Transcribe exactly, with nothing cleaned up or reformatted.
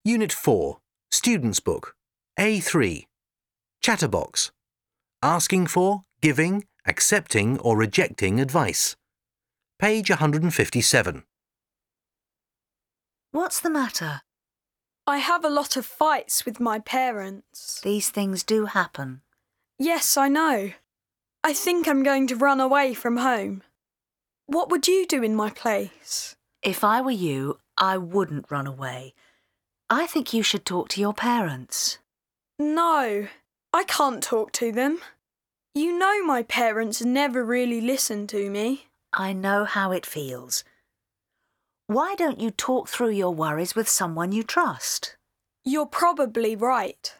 Unit four, Student's Book, A three. Chatterbox. Asking for, giving, accepting or rejecting advice. Page one hundred fifty-seven. What's the matter? I have a lot of fights with my parents. These things do happen. Yes, I know. I think I'm going to run away from home. What would you do in my place? If I were you, I wouldn't run away. I think you should talk to your parents. No, I can't talk to them. You know my parents never really listen to me. I know how it feels. Why don't you talk through your worries with someone you trust? You're probably right.